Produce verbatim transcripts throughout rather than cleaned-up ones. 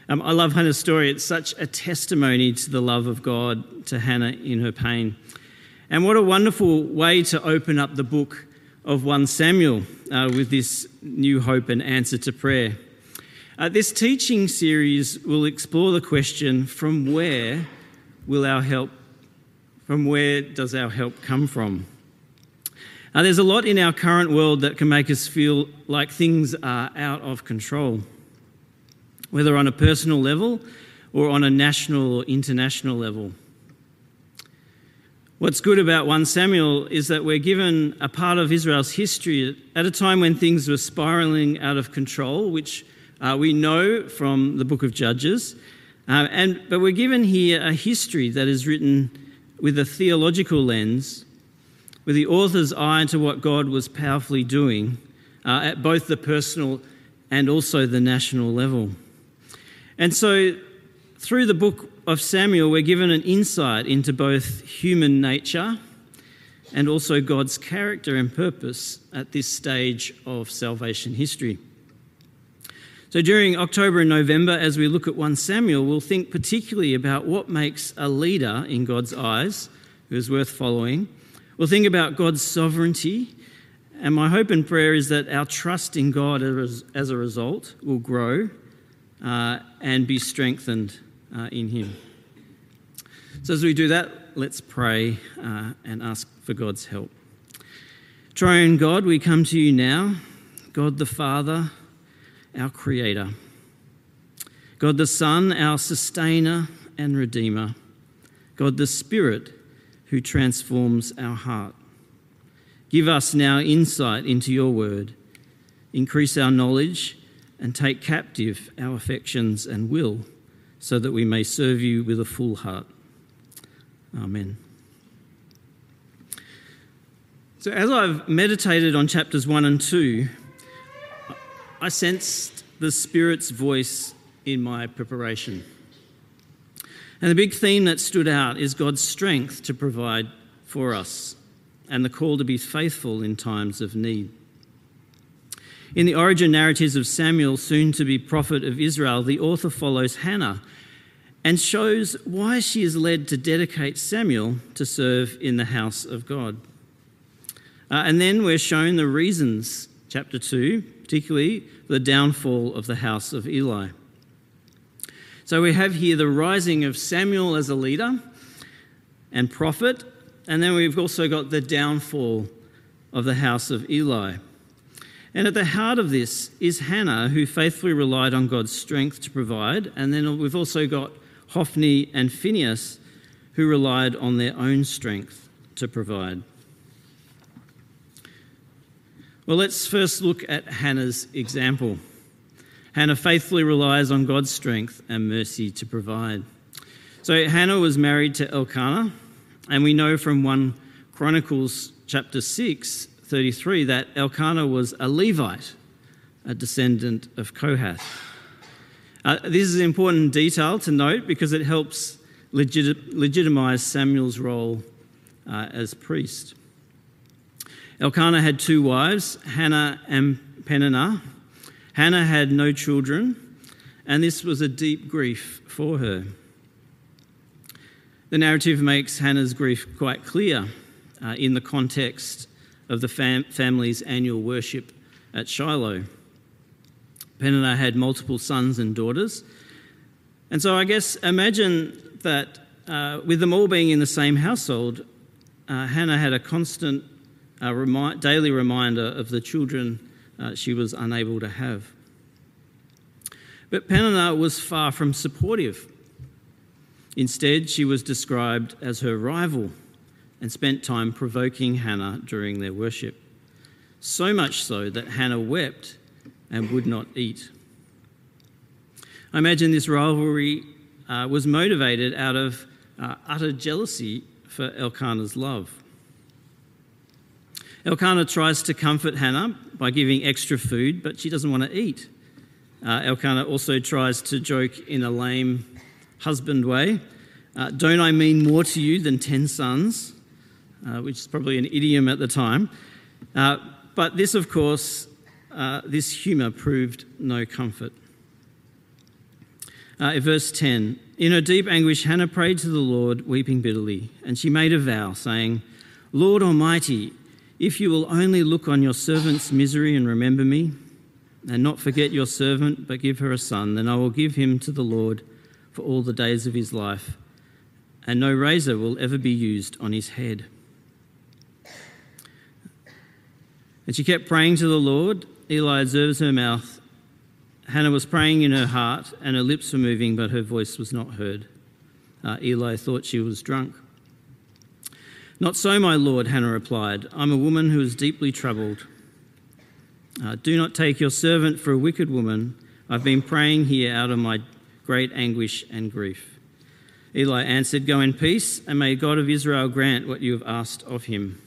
Um, I love Hannah's story. It's such a testimony to the love of God to Hannah in her pain. And what a wonderful way to open up the book of First Samuel uh, with this new hope and answer to prayer. Uh, this teaching series will explore the question, from where will our help, from where does our help come from? Uh, there's a lot in our current world that can make us feel like things are out of control, whether on a personal level or on a national or international level. What's good about First Samuel is that we're given a part of Israel's history at a time when things were spiralling out of control, which uh, we know from the book of Judges. Uh, and but we're given here a history that is written with a theological lens, with the author's eye into what God was powerfully doing uh, at both the personal and also the national level. And so through the book of Samuel, we're given an insight into both human nature and also God's character and purpose at this stage of salvation history. So during October and November, as we look at First Samuel, we'll think particularly about what makes a leader in God's eyes who is worth following. We'll think about God's sovereignty, and my hope and prayer is that our trust in God as a result will grow uh, and be strengthened uh, in Him. So as we do that, let's pray uh, and ask for God's help. Triune God, we come to you now, God the Father, our Creator, God the Son, our Sustainer and Redeemer, God the Spirit, who transforms our heart. Give us now insight into your word, increase our knowledge, and take captive our affections and will, so that we may serve you with a full heart. Amen. So as I've meditated on chapters one and two, I sensed the Spirit's voice in my preparation. And the big theme that stood out is God's strength to provide for us and the call to be faithful in times of need. In the origin narratives of Samuel, soon to be prophet of Israel, the author follows Hannah and shows why she is led to dedicate Samuel to serve in the house of God. Uh, and then we're shown the reasons, chapter two, particularly the downfall of the house of Eli. So we have here the rising of Samuel as a leader and prophet, and then we've also got the downfall of the house of Eli. And at the heart of this is Hannah, who faithfully relied on God's strength to provide, and then we've also got Hophni and Phinehas, who relied on their own strength to provide. Well, let's first look at Hannah's example. Hannah faithfully relies on God's strength and mercy to provide. So Hannah was married to Elkanah, and we know from First Chronicles chapter six, thirty-three, that Elkanah was a Levite, a descendant of Kohath. Uh, this is an important detail to note because it helps legit- legitimize Samuel's role uh, as priest. Elkanah had two wives, Hannah and Peninnah. Hannah had no children, and this was a deep grief for her. The narrative makes Hannah's grief quite clear uh, in the context of the fam- family's annual worship at Shiloh. Peninnah had multiple sons and daughters, and so I guess imagine that uh, with them all being in the same household, uh, Hannah had a constant uh, remi- daily reminder of the children Uh, she was unable to have. But Peninnah was far from supportive. Instead, she was described as her rival and spent time provoking Hannah during their worship. So much so that Hannah wept and would not eat. I imagine this rivalry uh, was motivated out of uh, utter jealousy for Elkanah's love. Elkanah tries to comfort Hannah by giving extra food, but she doesn't want to eat. Uh, Elkanah also tries to joke in a lame husband way. Uh, Don't I mean more to you than ten sons? Uh, which is probably an idiom at the time. Uh, but this, of course, uh, this humour proved no comfort. Uh, verse ten, in her deep anguish, Hannah prayed to the Lord, weeping bitterly, and she made a vow, saying, Lord Almighty, if you will only look on your servant's misery and remember me, and not forget your servant, but give her a son, then I will give him to the Lord for all the days of his life, and no razor will ever be used on his head. And she kept praying to the Lord. Eli observes her mouth. Hannah was praying in her heart, and her lips were moving, but her voice was not heard. Uh, Eli thought she was drunk. Not so, my Lord, Hannah replied. I'm a woman who is deeply troubled. Uh, do not take your servant for a wicked woman. I've been praying here out of my great anguish and grief. Eli answered, go in peace, and may God of Israel grant what you have asked of him.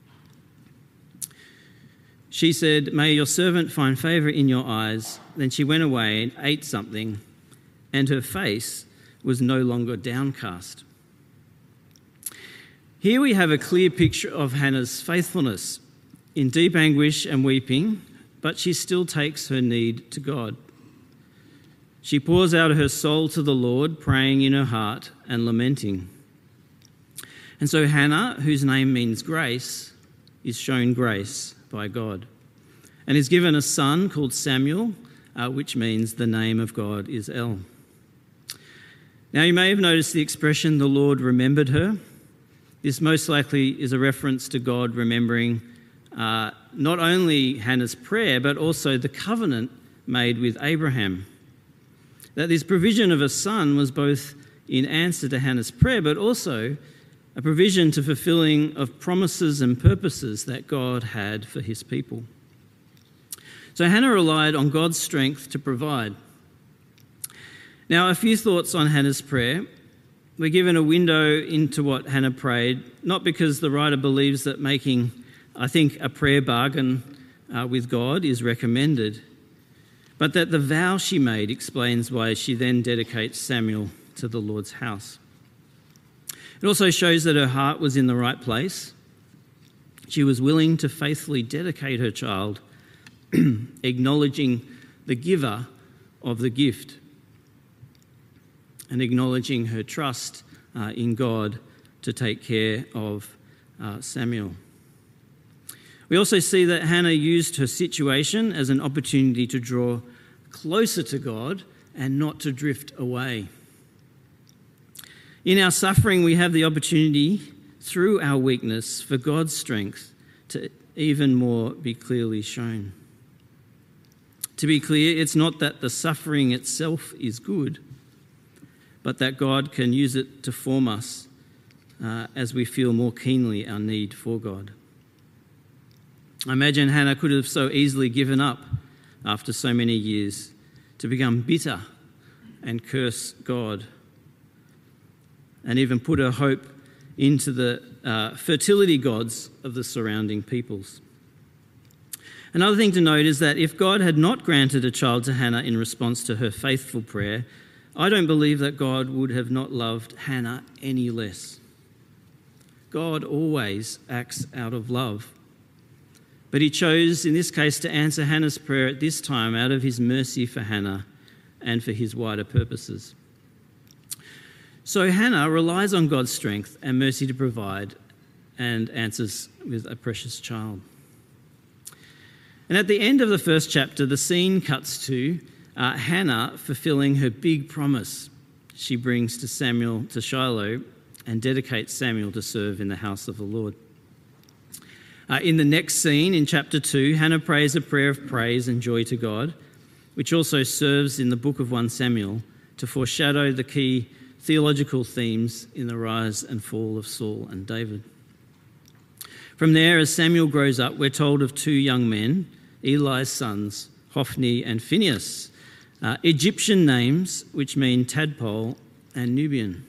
She said, may your servant find favour in your eyes. Then she went away and ate something, and her face was no longer downcast. Here we have a clear picture of Hannah's faithfulness in deep anguish and weeping, but she still takes her need to God. She pours out her soul to the Lord, praying in her heart and lamenting. And so Hannah, whose name means grace, is shown grace by God and is given a son called Samuel, uh, which means the name of God is El. Now you may have noticed the expression, the Lord remembered her. This most likely is a reference to God remembering uh, not only Hannah's prayer, but also the covenant made with Abraham. That this provision of a son was both in answer to Hannah's prayer, but also a provision to fulfilling of promises and purposes that God had for his people. So Hannah relied on God's strength to provide. Now, a few thoughts on Hannah's prayer. We're given a window into what Hannah prayed, not because the writer believes that making, I think, a prayer bargain uh, with God is recommended, but that the vow she made explains why she then dedicates Samuel to the Lord's house. It also shows that her heart was in the right place. She was willing to faithfully dedicate her child, acknowledging the giver of the gift and acknowledging her trust uh, in God to take care of uh, Samuel. We also see that Hannah used her situation as an opportunity to draw closer to God and not to drift away. In our suffering, we have the opportunity, through our weakness, for God's strength to even more be clearly shown. To be clear, it's not that the suffering itself is good, but that God can use it to form us uh, as we feel more keenly our need for God. I imagine Hannah could have so easily given up after so many years to become bitter and curse God, and even put her hope into the uh, fertility gods of the surrounding peoples. Another thing to note is that if God had not granted a child to Hannah in response to her faithful prayer, I don't believe that God would have not loved Hannah any less. God always acts out of love. But he chose, in this case, to answer Hannah's prayer at this time out of his mercy for Hannah and for his wider purposes. So Hannah relies on God's strength and mercy to provide and answers with a precious child. And at the end of the first chapter, the scene cuts to uh, Hannah fulfilling her big promise she brings to Samuel to Shiloh and dedicates Samuel to serve in the house of the Lord. Uh, in the next scene, in chapter two, Hannah prays a prayer of praise and joy to God, which also serves in the book of First Samuel to foreshadow the key theological themes in the rise and fall of Saul and David. From there, as Samuel grows up, we're told of two young men, Eli's sons, Hophni and Phinehas, uh, Egyptian names which mean tadpole and Nubian.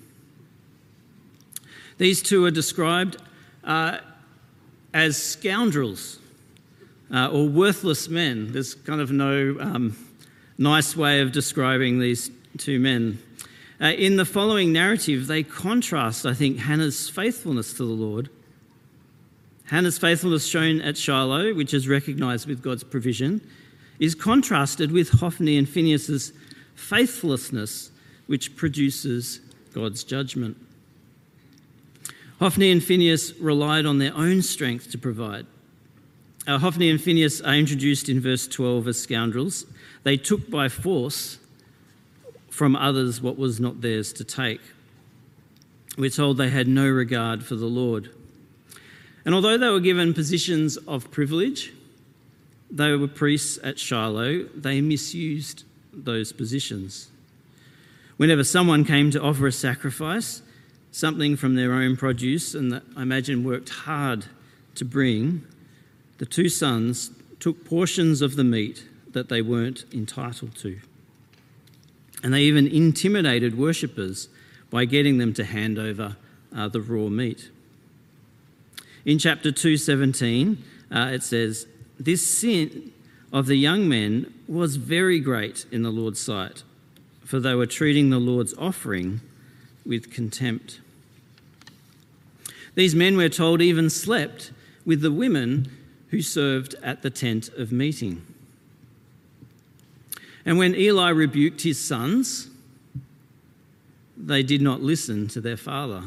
These two are described uh, as scoundrels uh, or worthless men. There's kind of no um, nice way of describing these two men. Uh, in the following narrative, they contrast, I think, Hannah's faithfulness to the Lord. Hannah's faithfulness shown at Shiloh, which is recognised with God's provision, is contrasted with Hophni and Phinehas' faithlessness which produces God's judgment. Hophni and Phinehas relied on their own strength to provide. Uh, Hophni and Phinehas are introduced in verse twelve as scoundrels. They took by force from others what was not theirs to take. We're told they had no regard for the Lord. And although they were given positions of privilege, they were priests at Shiloh, they misused those positions. Whenever someone came to offer a sacrifice, something from their own produce, and that I imagine worked hard to bring, the two sons took portions of the meat that they weren't entitled to. And they even intimidated worshippers by getting them to hand over uh, the raw meat. In chapter two seventeen, uh, it says, "This sin of the young men was very great in the Lord's sight, for they were treating the Lord's offering with contempt." These men, we're told, even slept with the women who served at the tent of meeting. And when Eli rebuked his sons, they did not listen to their father.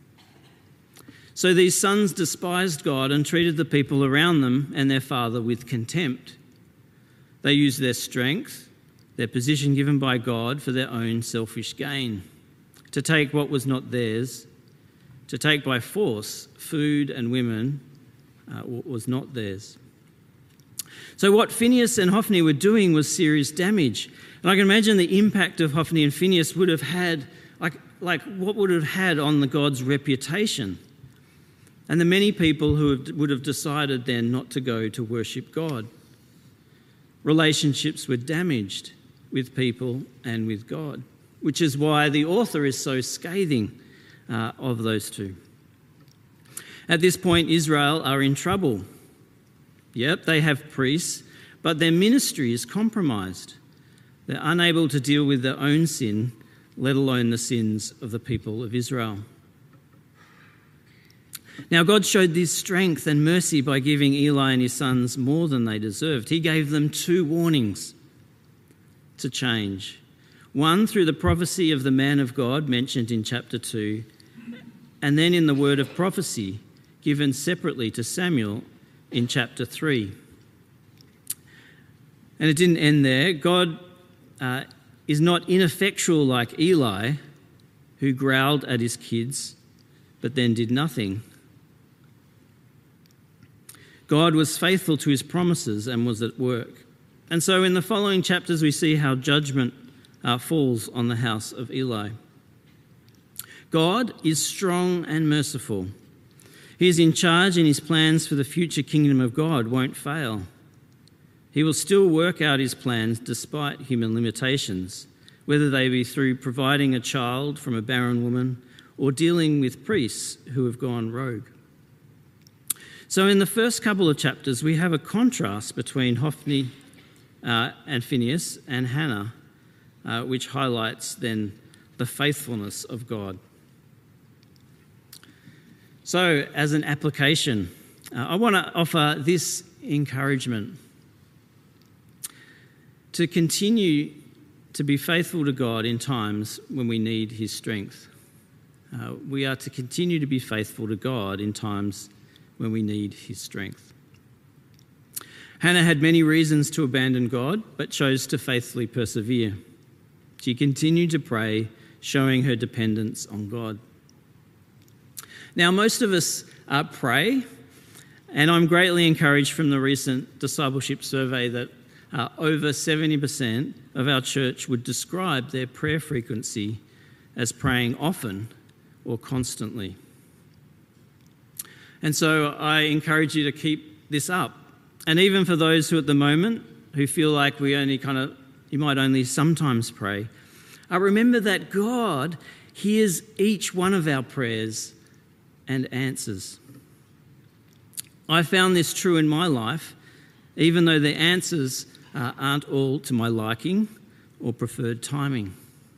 So these sons despised God and treated the people around them and their father with contempt. They used their strength, their position given by God, for their own selfish gain, to take what was not theirs, to take by force food and women uh, was not theirs. So what Phinehas and Hophni were doing was serious damage. And I can imagine the impact of Hophni and Phinehas would have had, like, like what would have had on the God's reputation. And the many people who have, would have decided then not to go to worship God. Relationships were damaged with people and with God, which is why the author is so scathing uh, of those two. At this point, Israel are in trouble. Yep, they have priests, but their ministry is compromised. They're unable to deal with their own sin, let alone the sins of the people of Israel. Now, God showed this strength and mercy by giving Eli and his sons more than they deserved. He gave them two warnings to change. One through the prophecy of the man of God mentioned in chapter two, and then in the word of prophecy given separately to Samuel in chapter three. And it didn't end there. God uh, is not ineffectual like Eli, who growled at his kids but then did nothing. God was faithful to his promises and was at work. And so in the following chapters, we see how judgment uh, falls on the house of Eli. God is strong and merciful. He is in charge, and his plans for the future kingdom of God won't fail. He will still work out his plans despite human limitations, whether they be through providing a child from a barren woman or dealing with priests who have gone rogue. So in the first couple of chapters, we have a contrast between Hophni uh, and Phinehas and Hannah, uh, which highlights then the faithfulness of God. So as an application, uh, I want to offer this encouragement to continue to be faithful to God in times when we need his strength. Uh, we are to continue to be faithful to God in times when we need his strength. Hannah had many reasons to abandon God, but chose to faithfully persevere. She continued to pray, showing her dependence on God. Now, most of us uh, pray, and I'm greatly encouraged from the recent discipleship survey that uh, over seventy percent of our church would describe their prayer frequency as praying often or constantly. And so I encourage you to keep this up. And even for those who at the moment who feel like we only kind of, you might only sometimes pray, I remember that God hears each one of our prayers and answers. I found this true in my life, even though the answers uh, aren't all to my liking or preferred timing.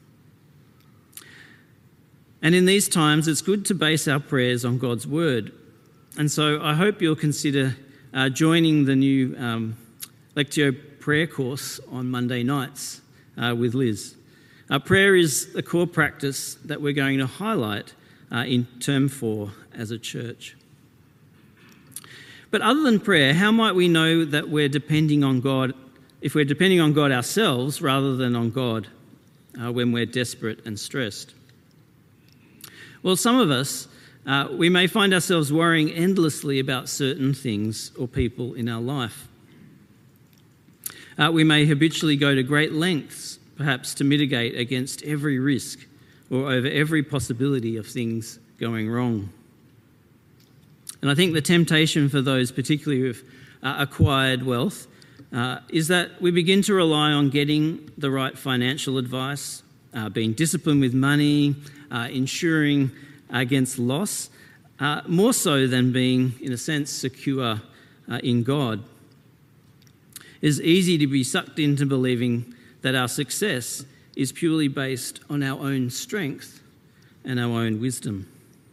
And in these times, it's good to base our prayers on God's word. And so I hope you'll consider uh, joining the new um, Lectio prayer course on Monday nights uh, with Liz. Uh, prayer is the core practice that we're going to highlight uh, in term four as a church. But other than prayer, how might we know that we're depending on God, if we're depending on God ourselves rather than on God uh, when we're desperate and stressed? Well, some of us, uh, we may find ourselves worrying endlessly about certain things or people in our life. Uh, we may habitually go to great lengths, perhaps to mitigate against every risk or over every possibility of things going wrong. And I think the temptation for those, particularly who've uh, acquired wealth, uh, is that we begin to rely on getting the right financial advice, uh, being disciplined with money, uh, ensuring against loss, uh, more so than being, in a sense, secure uh, in God. It is easy to be sucked into believing that our success is purely based on our own strength and our own wisdom.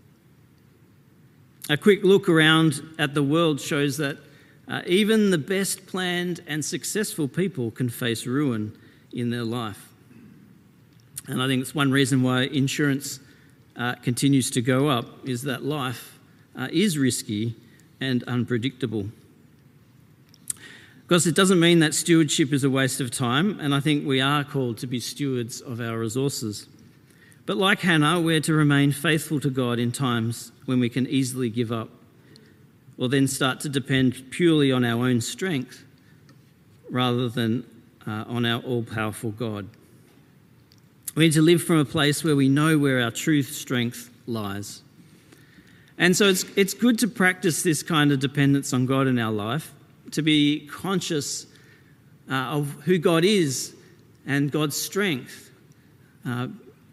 A quick look around at the world shows that uh, even the best planned and successful people can face ruin in their life. And I think it's one reason why insurance uh, continues to go up, is that life uh, is risky and unpredictable. Of course, it doesn't mean that stewardship is a waste of time, and I think we are called to be stewards of our resources. But like Hannah, we're to remain faithful to God in times when we can easily give up, or then start to depend purely on our own strength rather than uh, on our all-powerful God. We need to live from a place where we know where our true strength lies. And so it's, it's good to practice this kind of dependence on God in our life, to be conscious uh, of who God is and God's strength. Uh,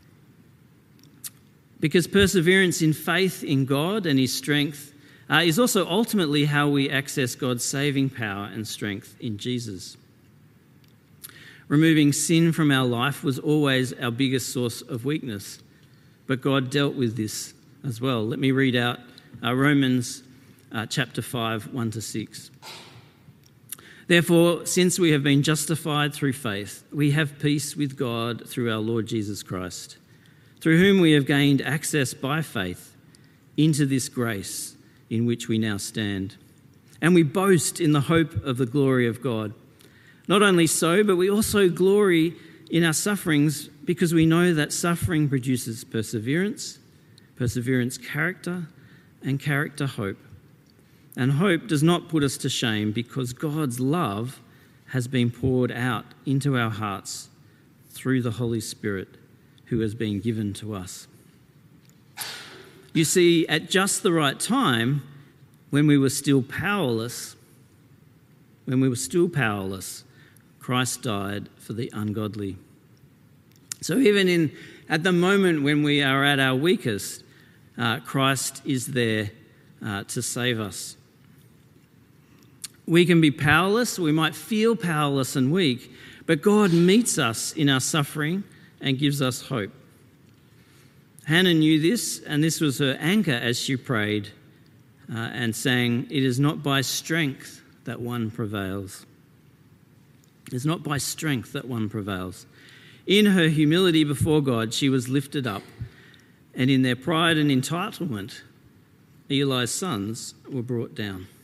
because perseverance in faith in God and his strength uh, is also ultimately how we access God's saving power and strength in Jesus. Removing sin from our life was always our biggest source of weakness, but God dealt with this as well. Let me read out uh, Romans uh, chapter five, one to six. Therefore, since we have been justified through faith, we have peace with God through our Lord Jesus Christ, through whom we have gained access by faith into this grace in which we now stand. And we boast in the hope of the glory of God. Not only so, but we also glory in our sufferings because we know that suffering produces perseverance, perseverance character, and character hope. And hope does not put us to shame because God's love has been poured out into our hearts through the Holy Spirit who has been given to us. You see, at just the right time, when we were still powerless, when we were still powerless, Christ died for the ungodly. So even in at the moment when we are at our weakest, uh, Christ is there uh, to save us. We can be powerless, we might feel powerless and weak, but God meets us in our suffering and gives us hope. Hannah knew this, and this was her anchor as she prayed uh, and sang, "It is not by strength that one prevails." It's not by strength that one prevails. In her humility before God, she was lifted up, and in their pride and entitlement, Eli's sons were brought down.